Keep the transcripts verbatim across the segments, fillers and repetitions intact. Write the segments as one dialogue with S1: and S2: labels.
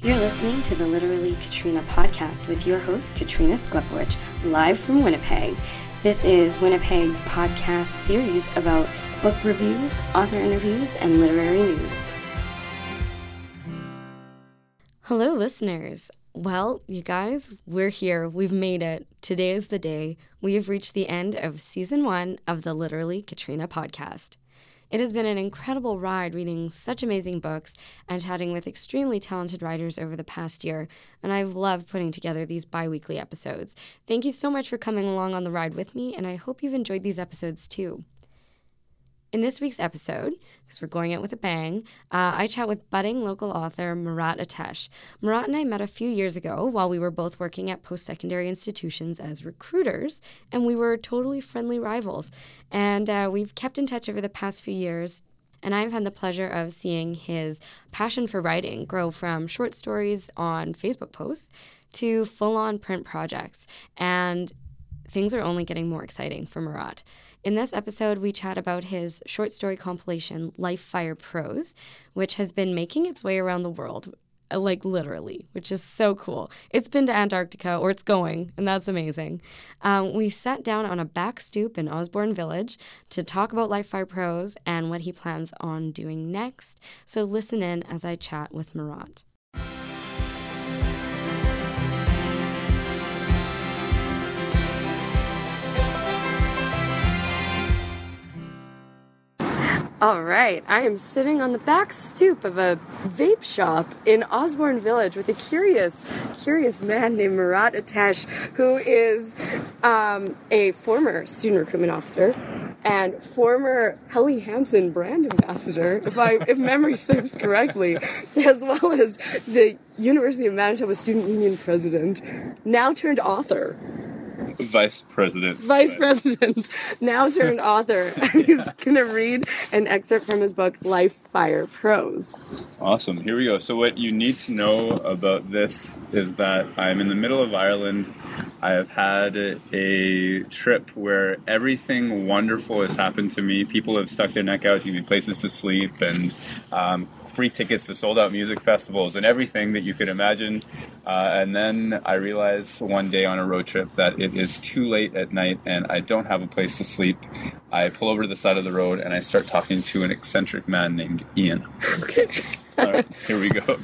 S1: You're listening to the Literally Katrina podcast with your host, Katrina Sklepowicz, live from Winnipeg. This is Winnipeg's podcast series about book reviews, author interviews, and literary news. Hello, listeners. Well, you guys, we're here. We've made it. Today is the day. We have reached the end of season one of the Literally Katrina podcast. It has been an incredible ride reading such amazing books and chatting with extremely talented writers over the past year, and I've loved putting together these bi-weekly episodes. Thank you so much for coming along on the ride with me, and I hope you've enjoyed these episodes too. In this week's episode, because we're going out with a bang, uh, I chat with budding local author Murat Atesh. Murat and I met a few years ago while we were both working at post-secondary institutions as recruiters, and we were totally friendly rivals. And uh, we've kept in touch over the past few years, and I've had the pleasure of seeing his passion for writing grow from short stories on Facebook posts to full-on print projects. And things are only getting more exciting for Murat. In this episode, we chat about his short story compilation, Life Fire Prose, which has been making its way around the world, like literally, which is so cool. It's been to Antarctica, or it's going, and that's amazing. Um, we sat down on a back stoop in Osborne Village to talk about Life Fire Prose and what he plans on doing next. So listen in as I chat with Murat. All right, I am sitting on the back stoop of a vape shop in Osborne Village with a curious, curious man named Murat Atesh, who is um, a former student recruitment officer and former Helly Hansen brand ambassador, if I if memory serves correctly, as well as the University of Manitoba Student Union president, now turned author.
S2: Vice President.
S1: Vice President, now turned author. He's going to read an excerpt from his book, Life Fire Prose.
S2: Awesome. Here we go. So what you need to know about this is that I'm in the middle of Ireland. I have had a trip where everything wonderful has happened to me. People have stuck their neck out to give me places to sleep and um, free tickets to sold-out music festivals and everything that you could imagine. Uh, and then I realized one day on a road trip that it is too late at night and I don't have a place to sleep. I pull over to the side of the road and I start talking to an eccentric man named Ian.
S1: Okay.
S2: All right, here we go.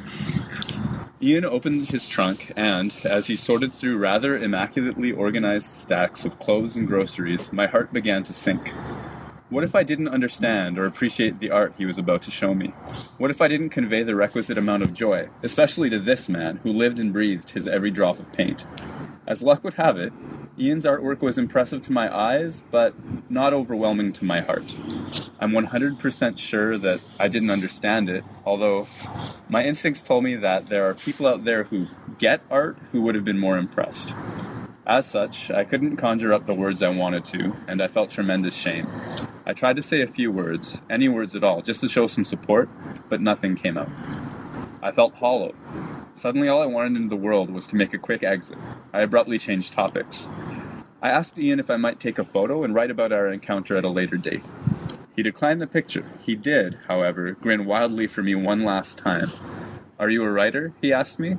S2: Ian opened his trunk and, as he sorted through rather immaculately organized stacks of clothes and groceries, my heart began to sink. What if I didn't understand or appreciate the art he was about to show me? What if I didn't convey the requisite amount of joy, especially to this man who lived and breathed his every drop of paint? As luck would have it, Ian's artwork was impressive to my eyes, but not overwhelming to my heart. I'm one hundred percent sure that I didn't understand it, although my instincts told me that there are people out there who get art who would have been more impressed. As such, I couldn't conjure up the words I wanted to, and I felt tremendous shame. I tried to say a few words, any words at all, just to show some support, but nothing came out. I felt hollow. Suddenly all I wanted in the world was to make a quick exit. I abruptly changed topics. I asked Ian if I might take a photo and write about our encounter at a later date. He declined the picture. He did, however, grin wildly for me one last time. "Are you a writer?" he asked me.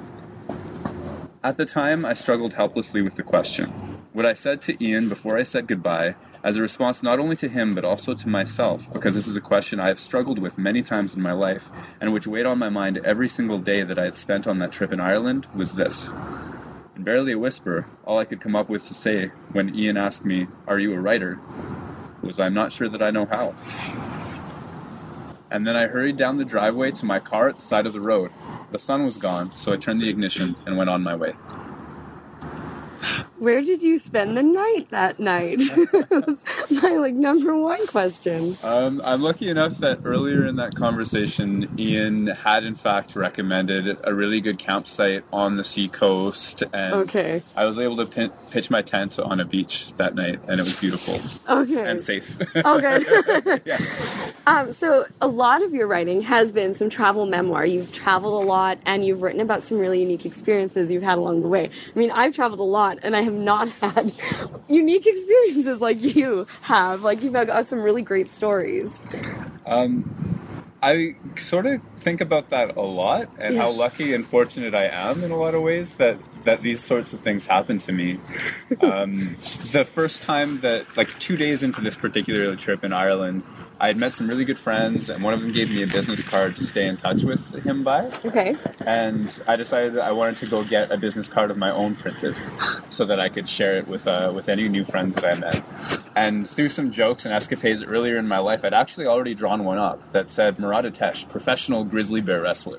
S2: At the time, I struggled helplessly with the question. What I said to Ian before I said goodbye, as a response not only to him but also to myself, because this is a question I have struggled with many times in my life, and which weighed on my mind every single day that I had spent on that trip in Ireland, was this. In barely a whisper, all I could come up with to say when Ian asked me, "Are you a writer?" was, "I'm not sure that I know how." And then I hurried down the driveway to my car at the side of the road. The sun was gone, so I turned the ignition and went on my way.
S1: Where did you spend the night that night? That's my like number one question.
S2: Um, I'm lucky enough that earlier in that conversation, Ian had in fact recommended a really good campsite on the seacoast, and
S1: okay.
S2: I was able to pin- pitch my tent on a beach that night, and it was beautiful.
S1: Okay.
S2: And safe.
S1: Okay.
S2: Yeah.
S1: Um, so a lot of your writing has been some travel memoir. You've traveled a lot, and you've written about some really unique experiences you've had along the way. I mean, I've traveled a lot, and I have not had unique experiences like you have. Like, you've got some really great stories.
S2: Um, I sort of think about that a lot, and
S1: Yeah.
S2: how lucky and fortunate I am in a lot of ways that, that these sorts of things happen to me. Um, the first time that, like two days into this particular trip in Ireland, I had met some really good friends, and one of them gave me a business card to stay in touch with him by.
S1: Okay.
S2: And I decided that I wanted to go get a business card of my own printed so that I could share it with uh, with any new friends that I met. And through some jokes and escapades earlier in my life, I'd actually already drawn one up that said Murad Atesh, professional grizzly bear wrestler,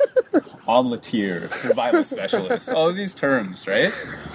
S2: omeletier, survival specialist, all of these terms, right?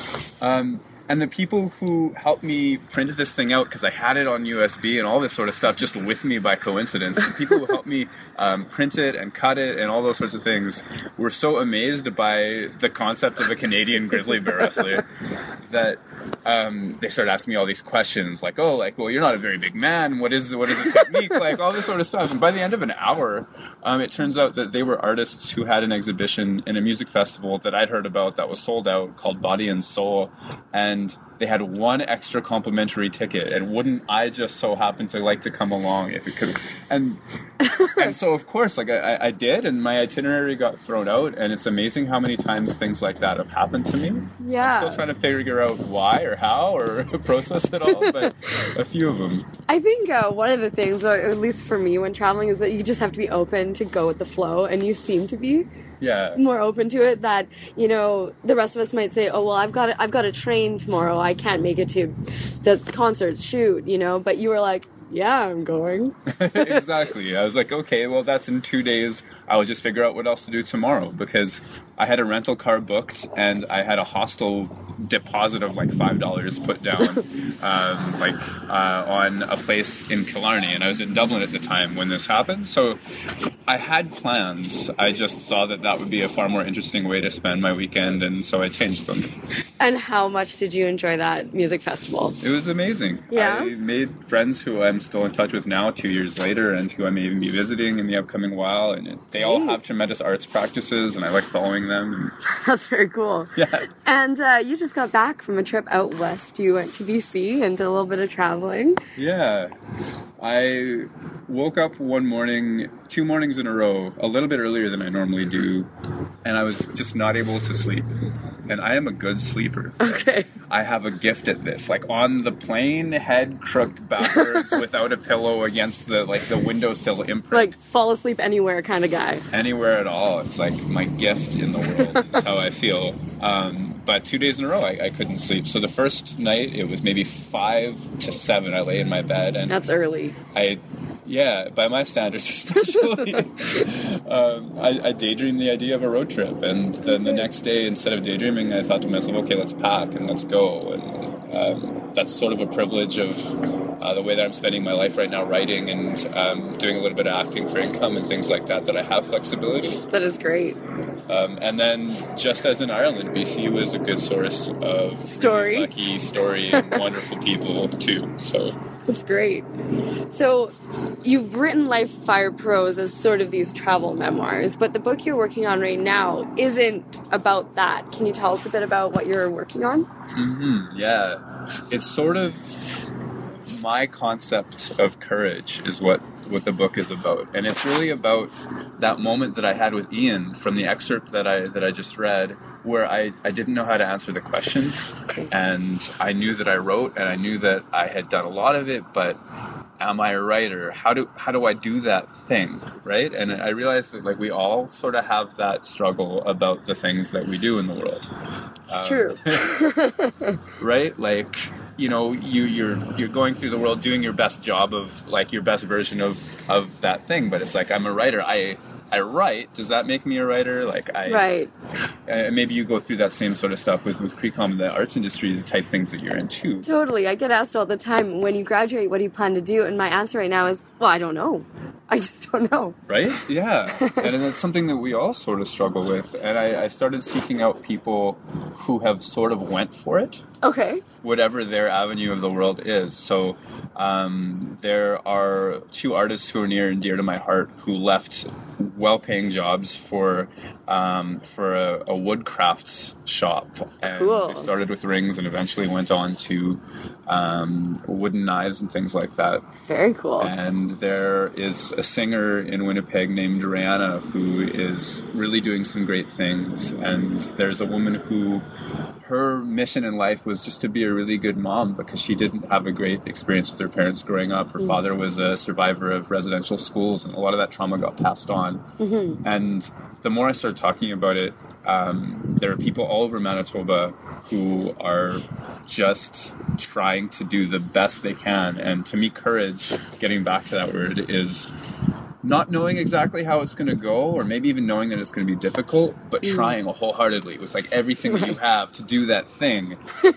S2: Um, and the people who helped me print this thing out, because I had it on U S B and all this sort of stuff just with me by coincidence, the people who helped me um, print it and cut it and all those sorts of things were so amazed by the concept of a Canadian grizzly bear wrestler that um, they started asking me all these questions, like, oh, like, well, you're not a very big man. What is what is the technique? Like, all this sort of stuff. And by the end of an hour, um, it turns out that they were artists who had an exhibition in a music festival that I'd heard about that was sold out called Body and Soul. And they had one extra complimentary ticket, and wouldn't I just so happen to like to come along if it could? And and so of course, like I, I did, and my itinerary got thrown out. And it's amazing how many times things like that have happened to me.
S1: Yeah.
S2: I'm still trying to figure out why or how or process it all, but a few of them.
S1: I think uh, one of the things, or at least for me when traveling, is that you just have to be open to go with the flow, and you seem to be.
S2: Yeah.
S1: More open to it. That, you know, the rest of us might say, oh well, I've got to, I've got a train tomorrow, I can't make it to the concert shoot, you know, but you were like, yeah, I'm going.
S2: Exactly. I was like, okay, well, that's in two days. I will just figure out what else to do tomorrow, because I had a rental car booked and I had a hostel deposit of like five dollars put down um, like uh, on a place in Killarney, and I was in Dublin at the time when this happened. So I had plans. I just saw that that would be a far more interesting way to spend my weekend, and so I changed them.
S1: And how much did you enjoy that music festival?
S2: It was amazing.
S1: Yeah?
S2: I made friends who I'm still in touch with now, two years later, and who I may even be visiting in the upcoming while. And it, they all have tremendous arts practices, and I like following them.
S1: That's very cool.
S2: Yeah.
S1: And uh, you just got back from a trip out west. You went to B C and did a little bit of traveling.
S2: Yeah. I woke up one morning, two mornings in a row, a little bit earlier than I normally do, and I was just not able to sleep. And I am a good sleeper.
S1: Okay.
S2: I have a gift at this. Like on the plane, head crooked backwards without a pillow against the like the windowsill imprint.
S1: Like fall asleep anywhere kind of guy.
S2: Anywhere at all. It's like my gift in the world. Is how I feel. Um, but two days in a row, I, I couldn't sleep. So the first night, it was maybe five to seven. I lay in my bed, and
S1: That's early.
S2: I, yeah, by my standards especially, um, I, I daydreamed the idea of a road trip. And then the next day, instead of daydreaming, I thought to myself, okay, let's pack and let's go. And um, that's sort of a privilege of uh, the way that I'm spending my life right now, writing and um, doing a little bit of acting for income and things like that, that I have flexibility.
S1: That is great.
S2: Um, and then, just as in Ireland, B C was a good source of
S1: Story.
S2: really lucky story and wonderful people too. So
S1: That's great. So you've written Life Fire Prose as sort of these travel memoirs, but the book you're working on right now isn't about that. Can you tell us a bit about what you're working on?
S2: Mm-hmm. Yeah, it's sort of my concept of courage is what what the book is about, and it's really about that moment that I had with Ian from the excerpt that I that I just read, where I, I didn't know how to answer the question, and I knew that I wrote, and I knew that I had done a lot of it, but am I a writer? How do how do I do that thing, right? And I realized that like we all sort of have that struggle about the things that we do in the world.
S1: It's
S2: Um,
S1: true.
S2: right? Like, you know, you, you're you're going through the world doing your best job of, like, your best version of, of that thing, but it's like, I'm a writer. I I write. Does that make me a writer? Like, I...
S1: Right.
S2: Uh, maybe you go through that same sort of stuff with, with Crecom and the arts industry, the type things that you're into.
S1: Totally. I get asked all the time, when you graduate, what do you plan to do? And my answer right now is, well, I don't know. I just don't know.
S2: Right? Yeah. And that's something that we all sort of struggle with. And I, I started seeking out people who have sort of went for it.
S1: Okay.
S2: Whatever their avenue of the world is. So um, there are two artists who are near and dear to my heart who left well-paying jobs for um, for a, a wood crafts shop. And
S1: Cool.
S2: they started with rings and eventually went on to um, wooden knives and things like that.
S1: Very cool.
S2: And there is a singer in Winnipeg named Rihanna who is really doing some great things. And there's a woman who, her mission in life was just to be a really good mom because she didn't have a great experience with her parents growing up. Her mm-hmm. father was a survivor of residential schools, and a lot of that trauma got passed on. Mm-hmm. And the more I started talking about it, um, there are people all over Manitoba who are just trying to do the best they can. And to me, courage, getting back to that word, is not knowing exactly how it's going to go, or maybe even knowing that it's going to be difficult, but mm. trying wholeheartedly with like everything right. that you have to do that thing.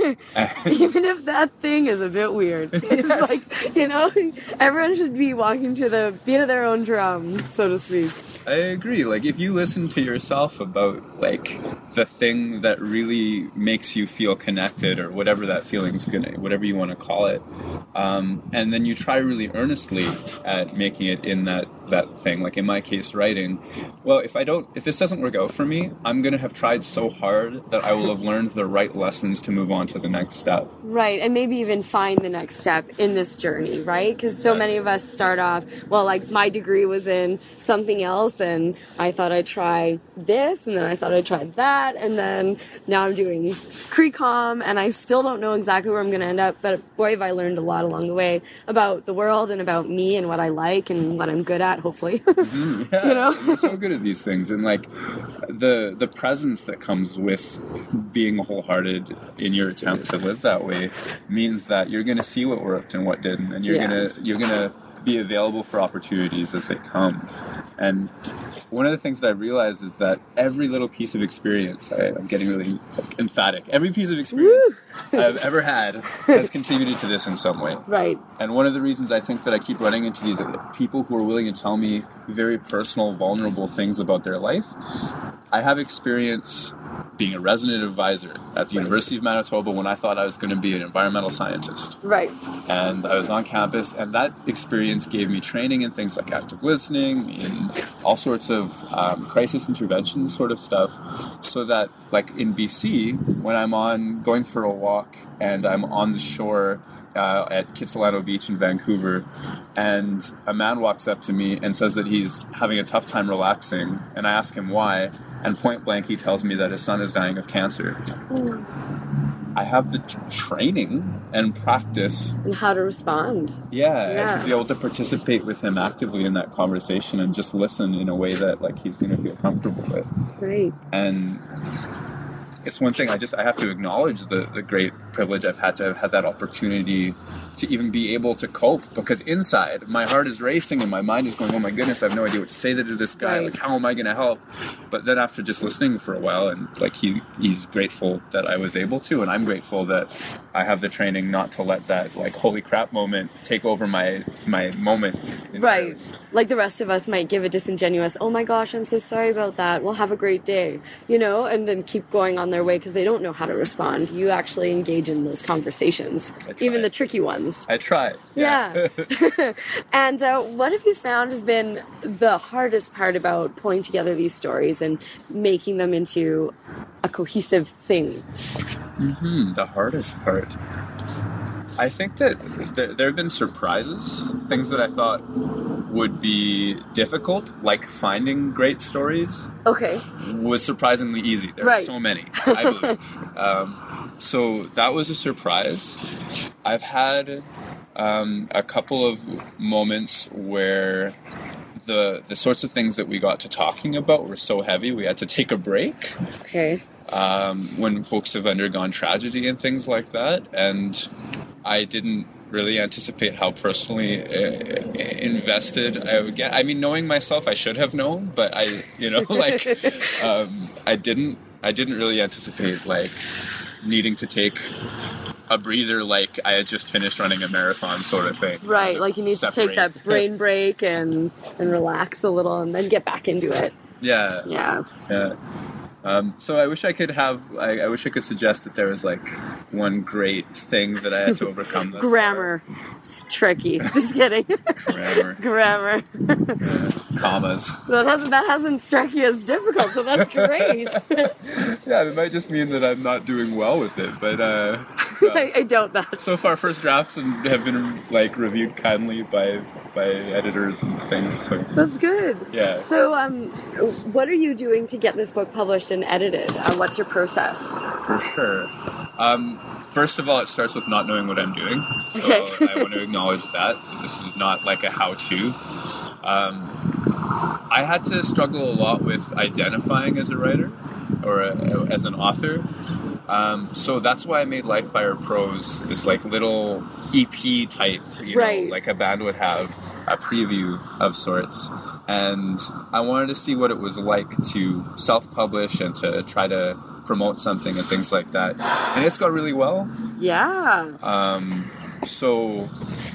S1: Even if that thing is a bit weird. It's yes. like, you know, everyone should be walking to the beat of their own drum, so to speak.
S2: I agree. Like, if you listen to yourself about, like, the thing that really makes you feel connected, or whatever that feeling's gonna, whatever you want to call it, um, and then you try really earnestly at making it in that, that thing, like in my case, writing, well, if I don't, if this doesn't work out for me, I'm gonna have tried so hard that I will have learned the right lessons to move on to the next step.
S1: Right, and maybe even find the next step in this journey, right? Because so many of us start off, well, like, my degree was in something else, and I thought I'd try this, and then I thought I'd try that, and then now I'm doing Crecom, and I still don't know exactly where I'm going to end up, but boy, have I learned a lot along the way about the world and about me and what I like and what I'm good at, hopefully.
S2: Mm-hmm. Yeah, you know? You're so good at these things, and like the the presence that comes with being wholehearted in your attempt to live that way means that you're going to see what worked and what didn't, and you're yeah. gonna you're gonna be available for opportunities as they come. And one of the things that I realized is that every little piece of experience, I, I'm getting really like, emphatic, every piece of experience I've ever had has contributed to this in some way.
S1: Right.
S2: And one of the reasons I think that I keep running into these people who are willing to tell me very personal, vulnerable things about their life, I have experience being a resident advisor at the right. University of Manitoba when I thought I was going to be an environmental scientist.
S1: Right.
S2: And I was on campus, and that experience gave me training in things like active listening, in all sorts of um, crisis intervention sort of stuff, so that, like in B C, when I'm on going for a walk and I'm on the shore Uh, at Kitsilano Beach in Vancouver, and a man walks up to me and says that he's having a tough time relaxing, and I ask him why, and point blank he tells me that his son is dying of cancer. Mm. I have the t- training and practice
S1: and how to respond.
S2: Yeah, yeah, to be able to participate with him actively in that conversation and just listen in a way that like he's going to feel comfortable with.
S1: Right.
S2: And it's one thing I just, I have to acknowledge the, the great privilege I've had to have had that opportunity to even be able to cope, because inside my heart is racing and my mind is going, oh my goodness, I have no idea what to say to this guy.
S1: Right.
S2: Like, how am I going to help? But then after just listening for a while, and like he he's grateful that I was able to, and I'm grateful that I have the training not to let that like holy crap moment take over my my moment.
S1: Right. Like the rest of us might give a disingenuous, oh my gosh, I'm so sorry about that. Well, have a great day, you know, and then keep going on their way because they don't know how to respond. You actually engage in those conversations, even the tricky ones.
S2: I try.
S1: Yeah. yeah. And uh, what have you found has been the hardest part about pulling together these stories and making them into a cohesive thing?
S2: Mm-hmm. The hardest part. I think that th- there have been surprises, things that I thought would be difficult, like finding great stories.
S1: Okay.
S2: Was surprisingly easy. There
S1: right.
S2: are so many, I believe. um, so that was a surprise. I've had um, a couple of moments where the the sorts of things that we got to talking about were so heavy we had to take a break.
S1: Okay.
S2: Um, when folks have undergone tragedy and things like that, and I didn't really anticipate how personally uh, invested I would get. I mean, knowing myself, I should have known, but I, you know, like, um, I didn't, I didn't really anticipate, like, needing to take a breather like I had just finished running a marathon sort of thing.
S1: Right, like you need separate. to take that brain break and, and relax a little and then get back into it.
S2: Yeah.
S1: Yeah.
S2: Yeah. Um, so I wish I could have, I, I wish I could suggest that there was like one great thing that I had to overcome. Thus
S1: Grammar.
S2: Far.
S1: It's tricky. Just kidding.
S2: Grammar.
S1: Grammar.
S2: Yeah. Commas.
S1: That hasn't, that hasn't struck you as difficult, so that's great.
S2: Yeah, it might just mean that I'm not doing well with it, but uh, well,
S1: I, I doubt that.
S2: so far first drafts have been like reviewed kindly by by editors and things. So
S1: That's good.
S2: yeah.
S1: So, um, what are you doing to get this book published and edited? Uh, what's your process?
S2: For sure. Um, first of all, it starts with not knowing what I'm doing. So
S1: Okay.
S2: I want to acknowledge that. This is not like a how-to. Um, I had to struggle a lot with identifying as a writer or a, as an author. Um, so that's why I made Life Fire Prose this like little E P type, you
S1: Right.
S2: know, like a band would have, a preview of sorts. And I wanted to see what it was like to self-publish and to try to promote something and things like that. And it's got really well.
S1: Yeah.
S2: Um, so,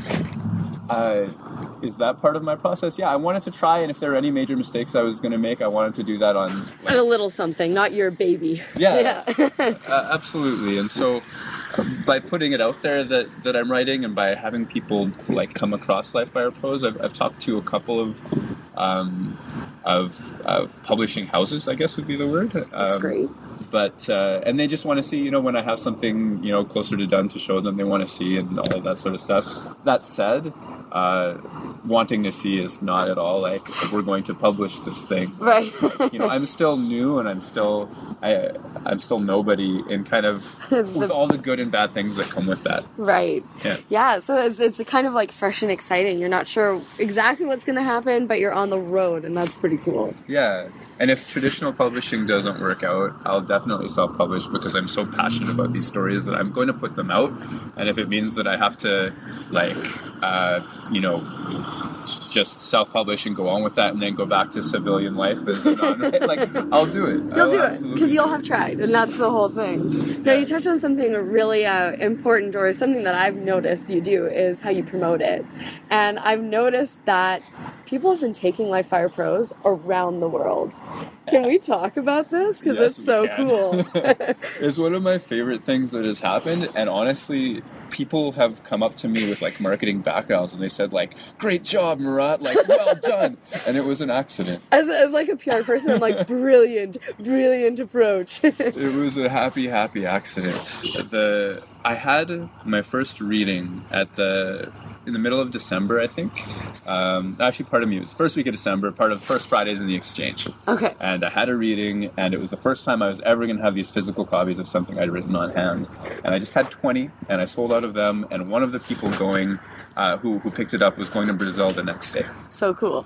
S2: uh, is that part of my process? Yeah, I wanted to try, and if there were any major mistakes I was going to make, I wanted to do that on... Like,
S1: And a little something, not your baby.
S2: Yeah.
S1: Yeah.
S2: uh, absolutely. And so, um, by putting it out there that, that I'm writing, and by having people like come across Life Fire Prose, I've, I've talked to a couple of um, of of publishing houses, I guess would be the word. Um,
S1: That's great.
S2: But uh, and they just want to see, you know, when I have something, you know, closer to done to show them, they want to see and all of that sort of stuff. That said, uh, wanting to see is not at all like we're going to publish this thing.
S1: Right.
S2: You know, I'm still new and I'm still I I'm still nobody in kind of with all the good and bad things that come with that.
S1: Right.
S2: Yeah.
S1: Yeah, so it's, it's kind of like fresh and exciting. You're not sure exactly what's going to happen, but you're on the road, and that's pretty cool.
S2: Yeah. And if traditional publishing doesn't work out, I'll definitely self-publish because I'm so passionate about these stories that I'm going to put them out. And if it means that I have to, like, uh, you know, just self-publish and go on with that and then go back to civilian life as a non-writer, like, I'll do it.
S1: You'll
S2: I'll
S1: do it,
S2: absolutely
S1: because you'll
S2: do
S1: have
S2: it.
S1: tried, and that's the whole thing. Now, you touched on something really uh, important, or something that I've noticed you do, is how you promote it. And I've noticed that people have been taking Life Fire Prose around the world. Can we talk about this? Because
S2: Yes,
S1: it's
S2: we
S1: so
S2: can.
S1: cool.
S2: It's one of my favorite things that has happened, and honestly, people have come up to me with like marketing backgrounds and they said like, "Great job, Murat, like well done," and it was an accident.
S1: As, as like a P R person, I'm like, brilliant, brilliant approach.
S2: It was a happy, happy accident. The I had my first reading at the in the middle of December, I think. Um, actually, part of me it was the first week of December, part of First Fridays in the Exchange.
S1: Okay.
S2: And I had a reading, and it was the first time I was ever going to have these physical copies of something I'd written on hand. And I just had twenty, and I sold out of them, and one of the people going, uh, who, who picked it up was going to Brazil the next day.
S1: So cool.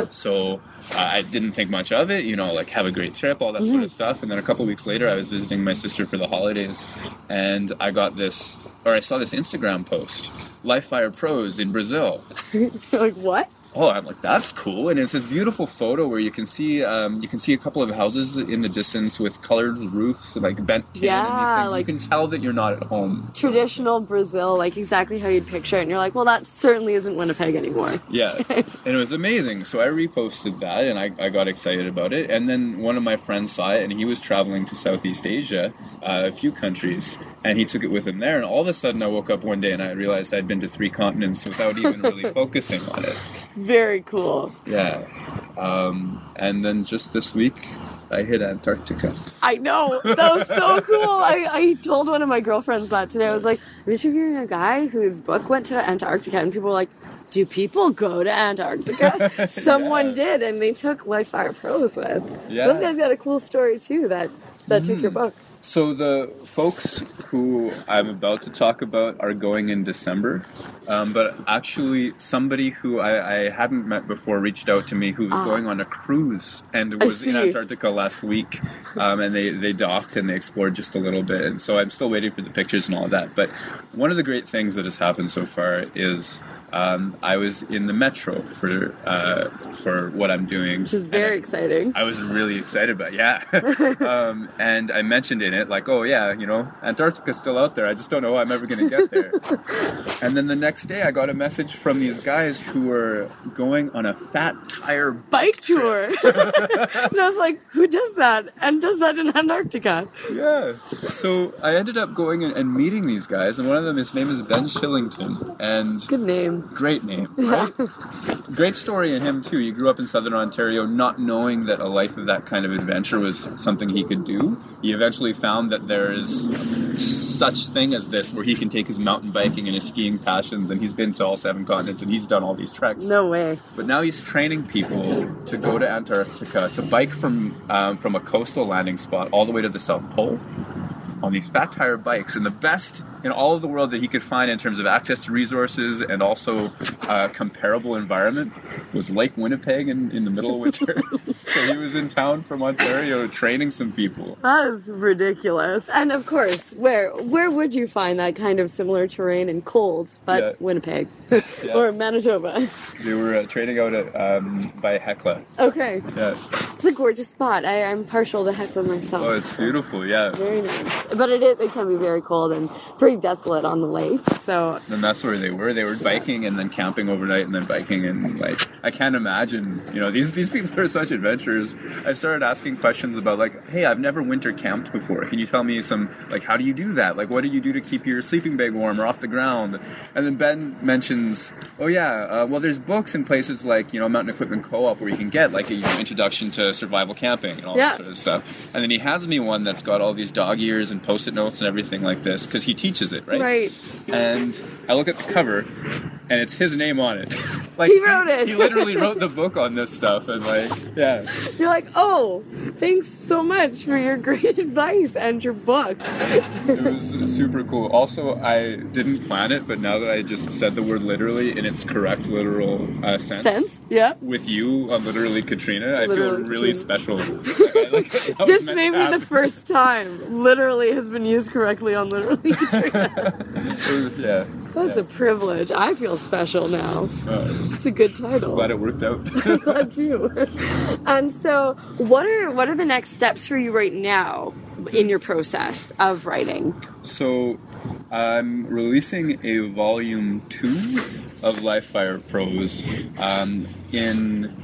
S2: So uh, I didn't think much of it, you know, like have a great trip, all that sort of stuff. And then a couple weeks later, I was visiting my sister for the holidays, and I got this, or I saw this Instagram post, Life Fire Prose in Brazil.
S1: You're like, what?
S2: Oh, I'm like, that's cool. And it's this beautiful photo where you can see um, you can see a couple of houses in the distance with colored roofs, like bent tin and these
S1: Yeah,
S2: things.
S1: like-
S2: you can tell that you're not at home.
S1: Traditional Brazil, like exactly how you'd picture it. And you're like, well, that certainly isn't Winnipeg anymore.
S2: Yeah, and it was amazing. So I reposted that, and I, I got excited about it. And then one of my friends saw it, and he was traveling to Southeast Asia, uh, a few countries, and he took it with him there. And all of a sudden, I woke up one day and I realized I'd been to three continents without even really focusing on it.
S1: Very cool.
S2: Yeah. Um, and then just this week, I hit Antarctica.
S1: I know. That was so cool. I, I told one of my girlfriends that today. I was like, I'm interviewing a guy whose book went to Antarctica. And people were like, do people go to Antarctica? Someone
S2: Yeah.
S1: did. And they took Life Fire Prose with.
S2: Yeah.
S1: Those guys got a cool story, too, that, that took your book.
S2: So the folks who I'm about to talk about are going in December, um, but actually somebody who I, I hadn't met before reached out to me who was going on a cruise and
S1: I
S2: was in
S1: see.
S2: Antarctica last week, um, and they, they docked and they explored just a little bit, and so I'm still waiting for the pictures and all of that. But one of the great things that has happened so far is um, I was in the metro for uh, for what I'm doing.
S1: Which is very
S2: And I-
S1: exciting.
S2: I was really excited about it, yeah. um, and I mentioned in it, like, oh yeah, you know, Antarctica's still out there. I just don't know how I'm ever going to get there. And then the next day I got a message from these guys who were going on a fat tire
S1: Bike tour. And I was like, who does that and does that in Antarctica.
S2: Yeah. So I ended up going and, and meeting these guys, and one of them, his name is Ben Shillington, and
S1: good name,
S2: great name, right? Yeah. Great story in him too. He grew up in Southern Ontario, not knowing that a life of that kind of adventure was something he could do. He eventually found that there is such thing as this, where he can take his mountain biking and his skiing passions, and he's been to all seven continents, and he's done all these treks.
S1: No way.
S2: But now he's training people to go to Antarctica, to bike from um, from a coastal landing spot all the way to the South Pole on these fat tire bikes, and the best in all of the world that he could find in terms of access to resources and also uh, comparable environment was Lake Winnipeg in, in the middle of winter. So he was in town from Ontario training some people.
S1: That is ridiculous. And of course, where where would you find that kind of similar terrain and cold, but
S2: yeah.
S1: Winnipeg
S2: yeah.
S1: or Manitoba?
S2: They were uh, training out at, um, by Hecla.
S1: Okay.
S2: Yeah.
S1: It's a gorgeous spot. I, I'm partial to Hecla myself.
S2: Oh, it's beautiful, yeah.
S1: Very nice. But it is, it can be very cold and pretty desolate on the lake. So.
S2: And that's where they were. They were biking and then camping overnight and then biking, and like I can't imagine. You know, these these people are such adventurers. I started asking questions about like, hey, I've never winter camped before. Can you tell me some like how do you do that? Like, what do you do to keep your sleeping bag warm or off the ground? And then Ben mentions, oh yeah, uh, well there's books in places like you know Mountain Equipment Co-op where you can get like a you know, introduction to survival camping and all
S1: yeah.
S2: that sort of stuff. And then he hands me one that's got all these dog ears and post-it notes and everything like this because he teaches it, right?
S1: Right.
S2: And I look at the cover, and it's his name on it. Like
S1: he wrote it.
S2: He literally wrote the book on this stuff, and like, yeah.
S1: You're like, oh, thanks so much for your great advice and your book.
S2: It was super cool. Also, I didn't plan it, but now that I just said the word literally in its correct literal uh, sense,
S1: sense, yeah,
S2: with you on literally Katrina, I
S1: literally
S2: feel really
S1: Katrina.
S2: special. Like, like,
S1: this may be the first time literally has been used correctly on literally Katrina.
S2: It was, yeah.
S1: That's
S2: yeah.
S1: a privilege. I feel special now.
S2: Uh,
S1: it's a good title.
S2: Glad it worked out.
S1: I'm glad too. And so, what are what are the next steps for you right now in your process of writing?
S2: So, I'm releasing a volume two of Live Fire Prose um, in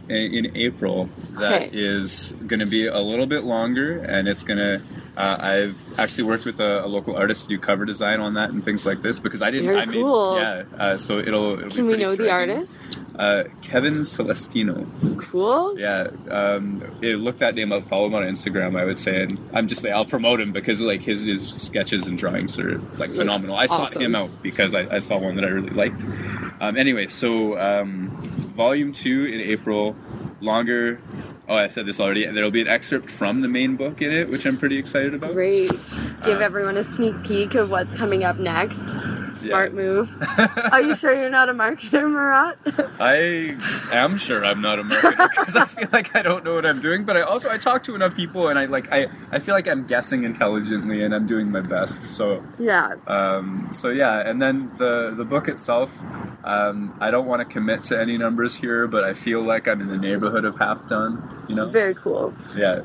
S2: in April. That
S1: okay.
S2: is going to be a little bit longer, and it's going to. Uh, I've actually worked with a, a local artist to do cover design on that and things like this because I didn't.
S1: Very
S2: I made,
S1: cool.
S2: Yeah. Uh, so it'll. it'll
S1: Can
S2: be
S1: we know
S2: striking.
S1: the artist?
S2: Uh, Kevin Celestino.
S1: Cool.
S2: Yeah. Um, it, look that name up. Follow him on Instagram. I would say, and I'm just saying I'll promote him because like his, his sketches and drawings are like phenomenal. I
S1: awesome.
S2: sought him out because I, I saw one that I really liked. Um, anyway, so um, volume two in April. Longer. Oh, I said this already. There'll be an excerpt from the main book in it, which I'm pretty excited about.
S1: Great. Give um, everyone a sneak peek of what's coming up next. Smart yeah. move. Are you sure you're not a marketer, Murat?
S2: I am sure I'm not a marketer because I feel like I don't know what I'm doing. But I also I talk to enough people, and I like I, I feel like I'm guessing intelligently, and I'm doing my best. So
S1: yeah.
S2: Um. So yeah, and then the the book itself. Um. I don't want to commit to any numbers here, but I feel like I'm in the neighborhood of half done. You know.
S1: Very cool.
S2: Yeah.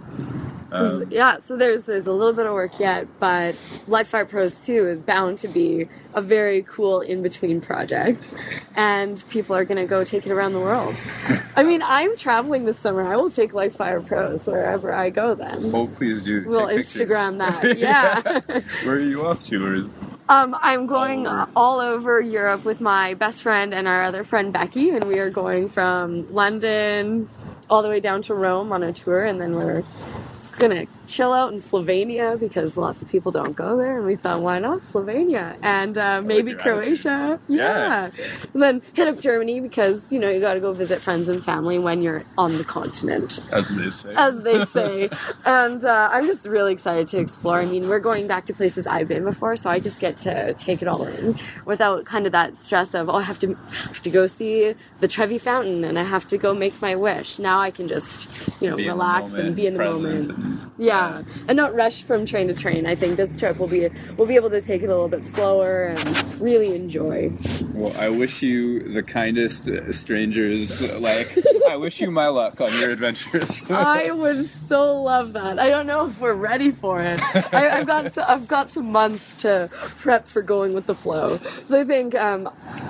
S2: Um,
S1: yeah, so there's there's a little bit of work yet, but Live Fire Prose two is bound to be a very cool in-between project, and people are going to go take it around the world. I mean, I'm traveling this summer. I will take Live Fire Prose wherever I go then.
S2: Oh, please do.
S1: We'll
S2: take
S1: Instagram
S2: pictures.
S1: that, yeah.
S2: yeah. Where are you off to? Or is...
S1: Um, I'm going all over. all over Europe with my best friend and our other friend Becky, and we are going from London all the way down to Rome on a tour, and then we're gonna chill out in Slovenia because lots of people don't go there, and we thought, why not Slovenia? And uh, maybe
S2: like
S1: Croatia. Yeah. yeah. And then hit up Germany because, you know, you gotta go visit friends and family when you're on the continent.
S2: As they say.
S1: As they say. And uh, I'm just really excited to explore. I mean, we're going back to places I've been before, so I just get to take it all in without kind of that stress of, oh, I have to, have to go see the Trevi Fountain and I have to go make my wish. Now I can just, you know,
S2: be
S1: relax and be in the moment.
S2: And,
S1: yeah. Yeah, and not rush from train to train. I think this trip will be we'll be able to take it a little bit slower and really enjoy.
S2: Well, I wish you the kindest strangers. Like, I wish you my luck on your adventures.
S1: I would so love that. I don't know if we're ready for it. I, I've got to, I've got some months to prep for going with the flow. So I think um,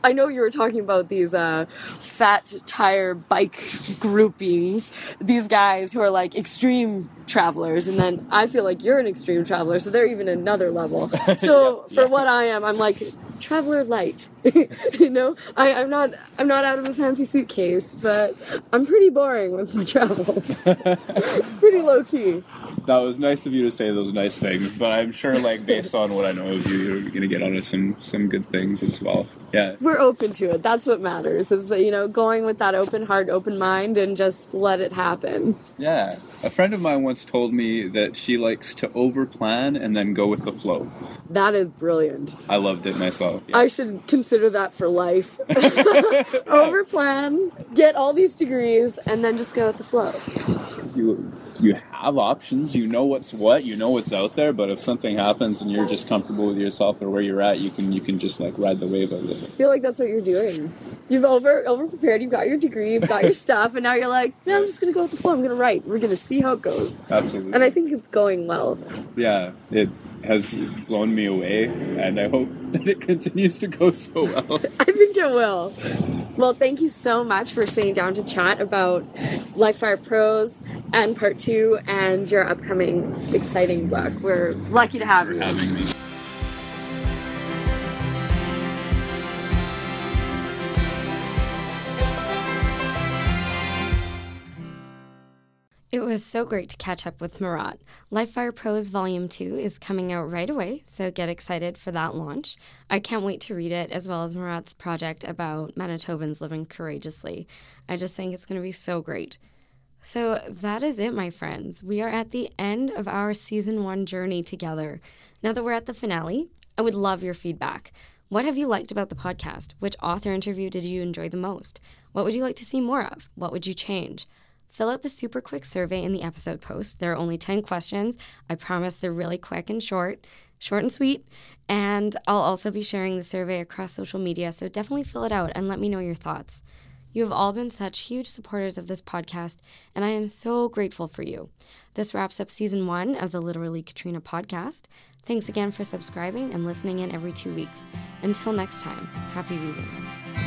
S1: I know you were talking about these uh, fat tire bike groupings, these guys who are like extreme travelers, and then I feel like you're an extreme traveler, so they're even another level. So
S2: Yeah,
S1: for
S2: yeah.
S1: what I am, I'm like traveler light. You know, I, I'm not I'm not out of a fancy suitcase, but I'm pretty boring with my travels. Pretty low key.
S2: That was nice of you to say those nice things, but I'm sure, like, based on what I know of you, you're going to get onto some, some good things as well. Yeah.
S1: We're open to it. That's what matters, is that, you know, going with that open heart, open mind, and just let it happen.
S2: Yeah. A friend of mine once told me that she likes to overplan and then go with the flow.
S1: That is brilliant.
S2: I loved it myself. Yeah.
S1: I should consider that for life. Overplan, get all these degrees, and then just go with the flow.
S2: You, you have options, you know what's what, you know what's out there, but if something happens and you're just comfortable with yourself or where you're at, you can you can just like ride the wave of it.
S1: I feel like that's what you're doing. You've over over prepared, you've got your degree, you've got your stuff, and now you're like, no, I'm just gonna go with the flow, I'm gonna write. We're gonna see how it goes.
S2: Absolutely.
S1: And I think it's going well.
S2: Yeah, it has blown me away, and I hope that it continues to go so well.
S1: I think it will. Well, thank you so much for sitting down to chat about Livefire Pros and Part two and your upcoming exciting book. We're lucky to have
S2: For
S1: you.
S2: having me.
S1: It was so great to catch up with Murat. Livefire Pros Volume two is coming out right away, so get excited for that launch. I can't wait to read it, as well as Murat's project about Manitobans living courageously. I just think it's going to be so great. So that is it, my friends. We are at the end of our Season one journey together. Now that we're at the finale, I would love your feedback. What have you liked about the podcast? Which author interview did you enjoy the most? What would you like to see more of? What would you change? Fill out the super quick survey in the episode post. There are only ten questions. I promise they're really quick and short, short and sweet. And I'll also be sharing the survey across social media, so definitely fill it out and let me know your thoughts. You have all been such huge supporters of this podcast, and I am so grateful for you. This wraps up season one of the Literally Katrina podcast. Thanks again for subscribing and listening in every two weeks. Until next time, happy reading.